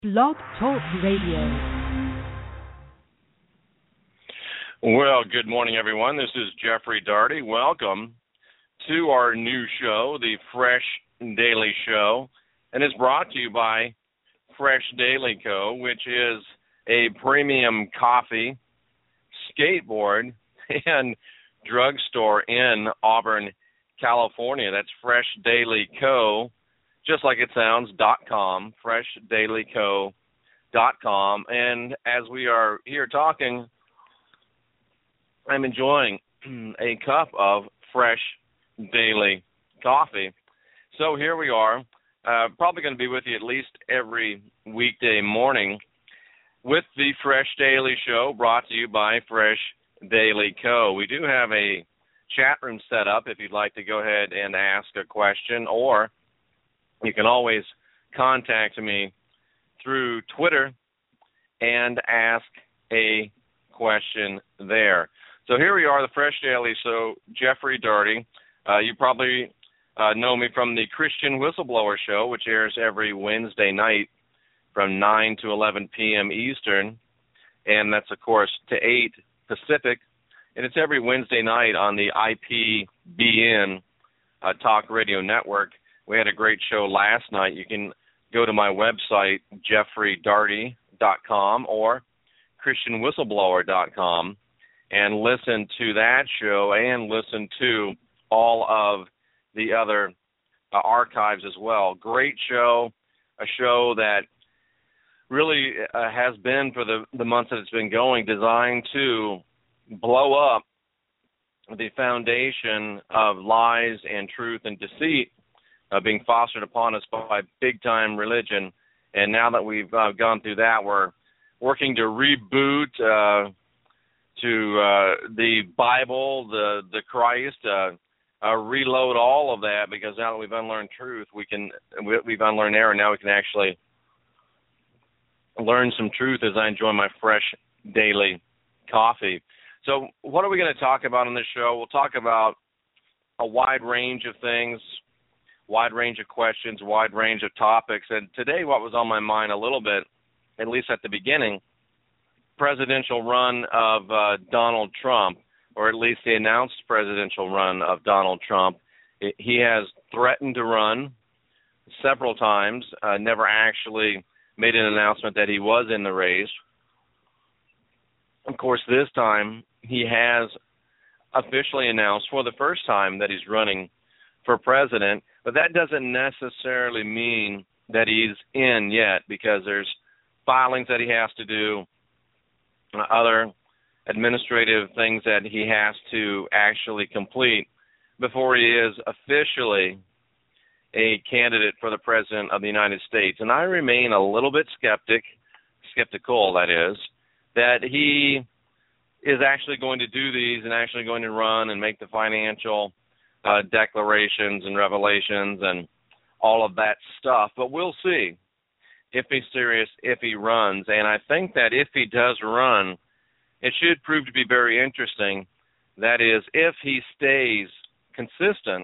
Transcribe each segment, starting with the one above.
Blog Talk Radio. Well, good morning, everyone. This is Jeffrey Daugherty. Welcome to our new show, the Fresh Daily Show, and it's brought to you by Fresh Daily Co., which is a premium coffee, skateboard, and drugstore in Auburn, California. That's Fresh Daily Co., just like it sounds, .com, FreshDailyCo.com. And as we are here talking, I'm enjoying a cup of Fresh Daily coffee. So here we are, probably going to be with you at least every weekday morning with the Fresh Daily Show, brought to you by Fresh Daily Co. We do have a chat room set up if you'd like to go ahead and ask a question, or you can always contact me through Twitter and ask a question there. So here we are, the Fresh Daily. So Jeffrey Daugherty, you probably know me from the Christian Whistleblower Show, which airs every Wednesday night from 9 to 11 p.m. Eastern, and that's, of course, to 8 Pacific, and it's every Wednesday night on the IPBN Talk Radio Network. We had a great show last night. You can go to my website, jeffreydaugherty.com or christianwhistleblower.com, and listen to that show and listen to all of the other archives as well. Great show, a show that really has been, for the months that it's been going, designed to blow up the foundation of lies and truth and deceit being fostered upon us by big-time religion. And now that we've gone through that, we're working to reboot to the Bible, the Christ, reload all of that, because now that we've unlearned truth, we've unlearned error. Now we can actually learn some truth as I enjoy my Fresh Daily coffee. So what are we going to talk about on this show? We'll talk about a wide range of things, wide range of questions, wide range of topics. And today what was on my mind a little bit, at least at the beginning, presidential run of Donald Trump, or at least the announced presidential run of Donald Trump. He has threatened to run several times, never actually made an announcement that he was in the race. Of course, this time he has officially announced for the first time that he's running for president, but that doesn't necessarily mean that he's in yet, because there's filings that he has to do, other administrative things that he has to actually complete before he is officially a candidate for the president of the United States. And I remain a little bit skeptical, that is, that he is actually going to do these and actually going to run and make the financial declarations and revelations and all of that stuff. But we'll see if he's serious, if he runs. And I think that if he does run, it should prove to be very interesting. That is, if he stays consistent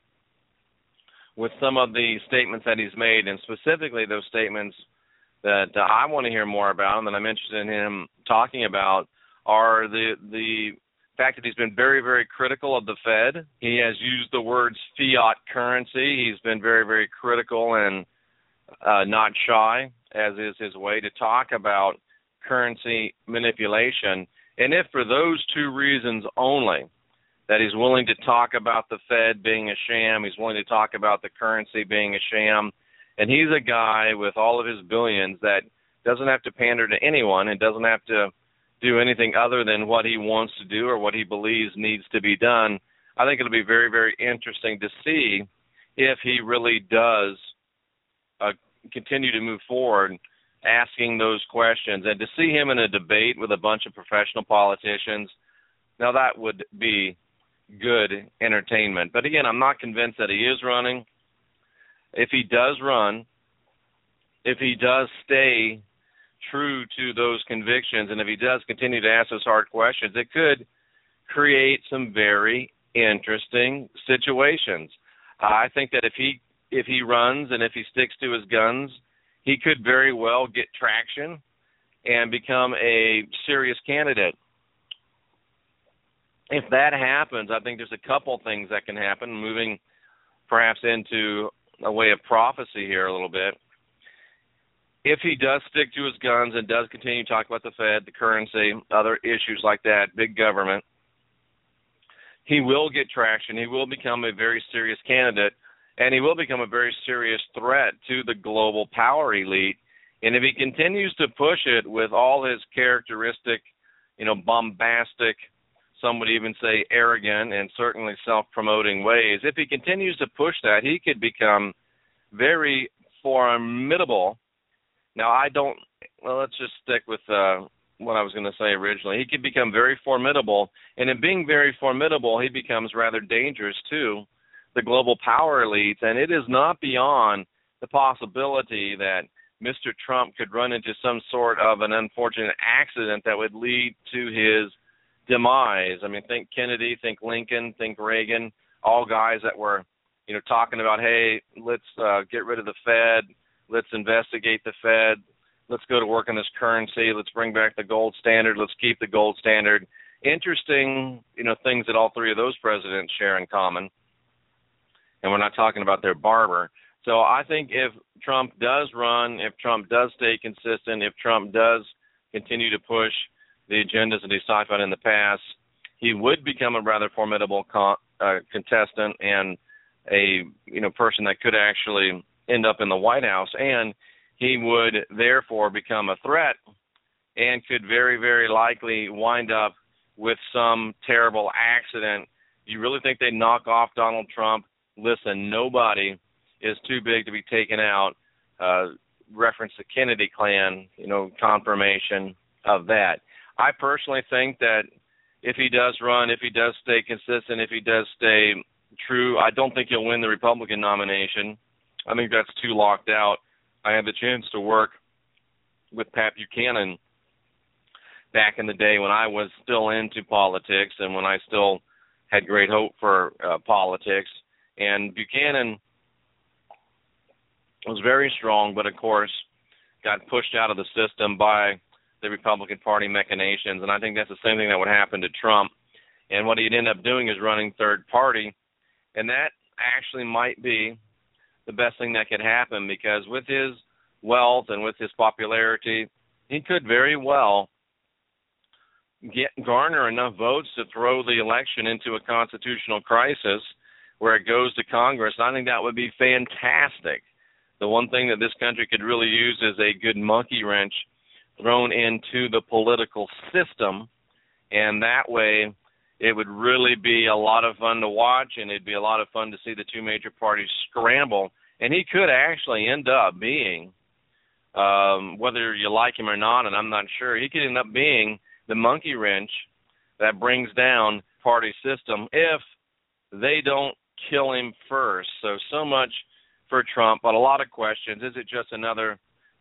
with some of the statements that he's made, and specifically those statements that I want to hear more about and that I'm interested in him talking about are the fact that he's been very, very critical of the Fed. He has used the words fiat currency. He's been very, very critical and not shy, as is his way, to talk about currency manipulation. And if for those two reasons only, that he's willing to talk about the Fed being a sham, he's willing to talk about the currency being a sham, and he's a guy with all of his billions that doesn't have to pander to anyone and doesn't have to do anything other than what he wants to do or what he believes needs to be done, I think it'll be very, very interesting to see if he really does continue to move forward asking those questions. And to see him in a debate with a bunch of professional politicians, now that would be good entertainment. But again, I'm not convinced that he is running. If he does run, if he does stay true to those convictions, and if he does continue to ask those hard questions, it could create some very interesting situations. I think that if he runs and if he sticks to his guns he could very well get traction and become a serious candidate. If that happens, I think there's a couple things that can happen, moving perhaps into a way of prophecy here a little bit. If he does stick to his guns and does continue to talk about the Fed, the currency, other issues like that, big government, he will get traction. He will become a very serious candidate, and he will become a very serious threat to the global power elite. And if he continues to push it with all his characteristic, bombastic, some would even say arrogant and certainly self-promoting ways, if he continues to push that, he could become very formidable. Now, let's just stick with what I was going to say originally. He could become very formidable, and in being very formidable, he becomes rather dangerous to the global power elites, and it is not beyond the possibility that Mr. Trump could run into some sort of an unfortunate accident that would lead to his demise. I mean, think Kennedy, think Lincoln, think Reagan, all guys that were, talking about, hey, let's get rid of the Fed, let's investigate the Fed, let's go to work on this currency, let's bring back the gold standard, let's keep the gold standard. Interesting, things that all three of those presidents share in common. And we're not talking about their barber. So I think if Trump does run, if Trump does stay consistent, if Trump does continue to push the agendas that he's talked about in the past, he would become a rather formidable contestant and a person that could actually end up in the White House, and he would therefore become a threat and could very, very likely wind up with some terrible accident. You really think they'd knock off Donald Trump? Listen, nobody is too big to be taken out. Reference the Kennedy clan, confirmation of that. I personally think that if he does run, if he does stay consistent, if he does stay true, I don't think he'll win the Republican nomination. I think that's too locked out. I had the chance to work with Pat Buchanan back in the day when I was still into politics and when I still had great hope for politics. And Buchanan was very strong, but of course got pushed out of the system by the Republican Party machinations. And I think that's the same thing that would happen to Trump. And what he'd end up doing is running third party. And that actually might be the best thing that could happen, because with his wealth and with his popularity, he could very well garner enough votes to throw the election into a constitutional crisis where it goes to Congress. I think that would be fantastic. The one thing that this country could really use is a good monkey wrench thrown into the political system, and that way it would really be a lot of fun to watch, and it'd be a lot of fun to see the two major parties scramble. And he could actually end up being, whether you like him or not, and I'm not sure, he could end up being the monkey wrench that brings down party system if they don't kill him first. So much for Trump, but a lot of questions. Is it just another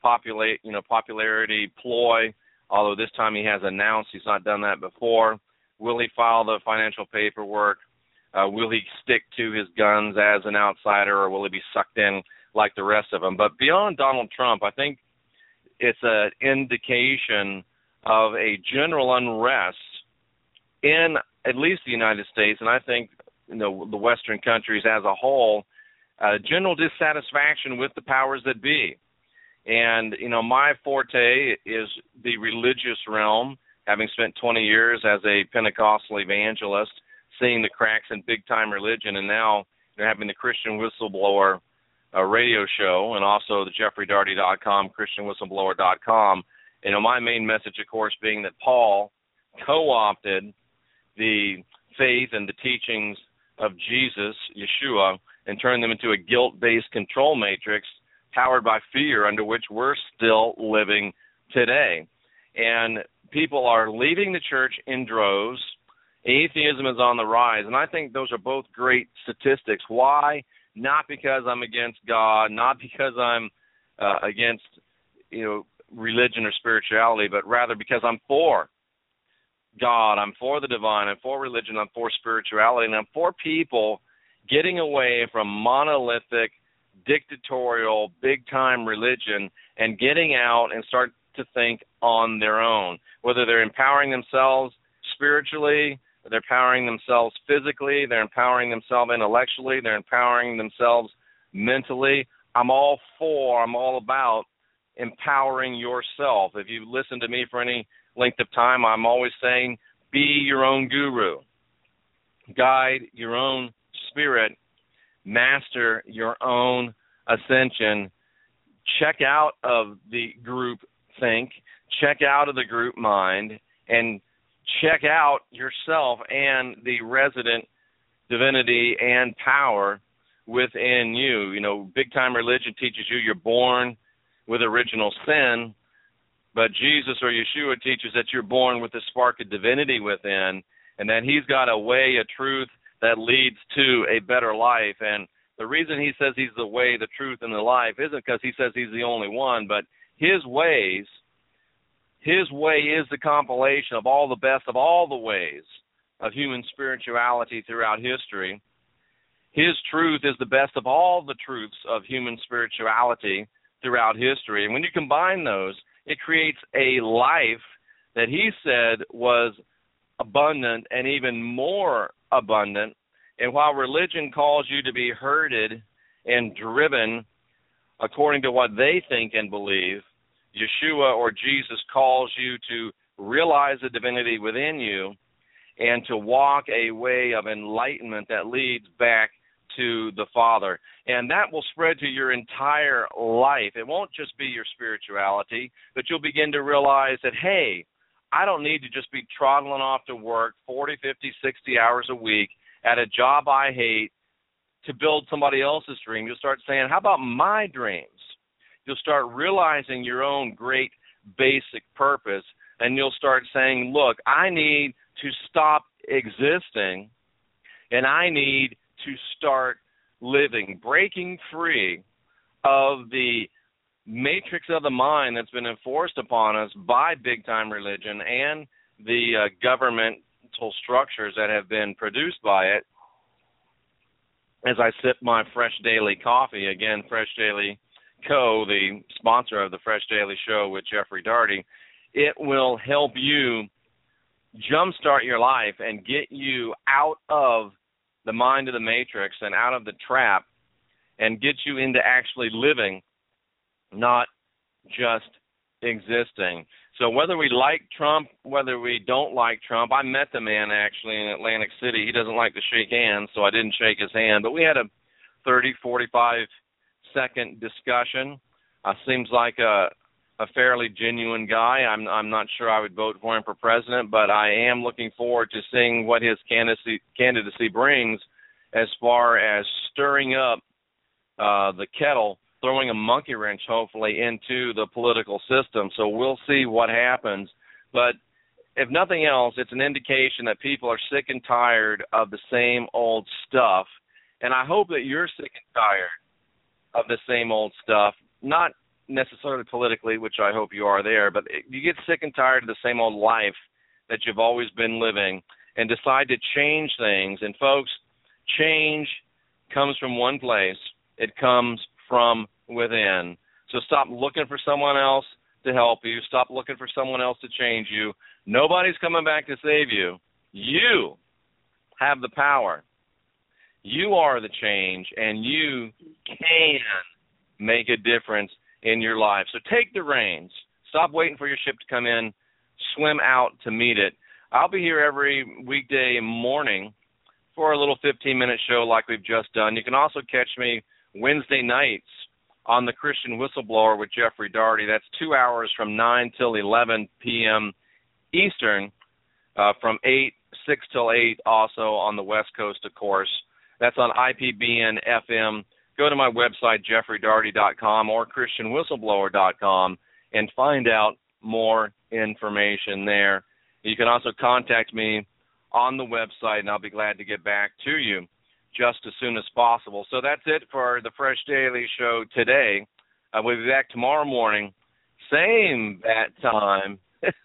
popularity ploy? Although this time he has announced he's not done that before. Will he file the financial paperwork? Will he stick to his guns as an outsider, or will he be sucked in like the rest of them? But beyond Donald Trump, I think it's an indication of a general unrest in at least the United States, and I think the Western countries as a whole, general dissatisfaction with the powers that be. And, my forte is the religious realm, having spent 20 years as a Pentecostal evangelist, seeing the cracks in big-time religion, and now having the Christian Whistleblower radio show, and also the JeffreyDarty.com, ChristianWhistleblower.com. My main message, of course, being that Paul co-opted the faith and the teachings of Jesus, Yeshua, and turned them into a guilt-based control matrix powered by fear, under which we're still living today. And people are leaving the church in droves. Atheism is on the rise, and I think those are both great statistics. Why? Not because I'm against God, not because I'm against religion or spirituality, but rather because I'm for God, I'm for the divine, I'm for religion, I'm for spirituality, and I'm for people getting away from monolithic, dictatorial, big-time religion and getting out and start to think on their own, whether they're empowering themselves spiritually, they're empowering themselves physically, they're empowering themselves intellectually, they're empowering themselves mentally. I'm all about empowering yourself. If you listen to me for any length of time, I'm always saying, be your own guru. Guide your own spirit. Master your own ascension. Check out of the group think. Check out of the group mind. And check out yourself and the resident divinity and power within you. You know, big-time religion teaches you're born with original sin, but Jesus or Yeshua teaches that you're born with the spark of divinity within, and that he's got a way, a truth that leads to a better life. And the reason he says he's the way, the truth, and the life isn't because he says he's the only one, but his way is the compilation of all the best of all the ways of human spirituality throughout history. His truth is the best of all the truths of human spirituality throughout history. And when you combine those, it creates a life that he said was abundant and even more abundant. And while religion calls you to be herded and driven according to what they think and believe, Yeshua or Jesus calls you to realize the divinity within you and to walk a way of enlightenment that leads back to the Father. And that will spread to your entire life. It won't just be your spirituality, but you'll begin to realize that, hey, I don't need to just be trotting off to work 40, 50, 60 hours a week at a job I hate to build somebody else's dream. You'll start saying, how about my dreams? You'll start realizing your own great basic purpose, and you'll start saying, look, I need to stop existing, and I need to start living, breaking free of the matrix of the mind that's been enforced upon us by big-time religion and the governmental structures that have been produced by it. As I sip my Fresh Daily coffee, again, Fresh Daily Co., the sponsor of the Fresh Daily Show with Jeffrey Daugherty, it will help you jumpstart your life and get you out of the mind of the matrix and out of the trap and get you into actually living, not just existing. So whether we like Trump, whether we don't like Trump, I met the man actually in Atlantic City. He doesn't like to shake hands, so I didn't shake his hand. But we had a 30, 45-second discussion. Seems like a fairly genuine guy. I'm not sure I would vote for him for president, but I am looking forward to seeing what his candidacy brings as far as stirring up the kettle, throwing a monkey wrench, hopefully, into the political system. So we'll see what happens. But if nothing else, it's an indication that people are sick and tired of the same old stuff. And I hope that you're sick and tired of the same old stuff, not necessarily politically, which I hope you are there, but you get sick and tired of the same old life that you've always been living and decide to change things. And folks, change comes from one place. It comes from within. So stop looking for someone else to help you. Stop looking for someone else to change you. Nobody's coming back to save you. You have the power. You are the change, and you can make a difference in your life. So take the reins. Stop waiting for your ship to come in. Swim out to meet it. I'll be here every weekday morning for a little 15-minute show like we've just done. You can also catch me Wednesday nights on the Christian Whistleblower with Jeffrey Daugherty. That's 2 hours from 9 till 11 p.m. Eastern, from 6 till 8 also on the West Coast, of course. That's on IPBN FM. Go to my website, jeffreydaugherty.com or christianwhistleblower.com, and find out more information there. You can also contact me on the website, and I'll be glad to get back to you just as soon as possible. So that's it for the Fresh Daily Show today. We'll be back tomorrow morning, same bat time,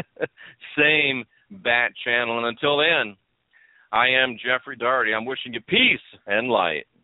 same bat channel. And until then, I am Jeffrey Daugherty. I'm wishing you peace and light.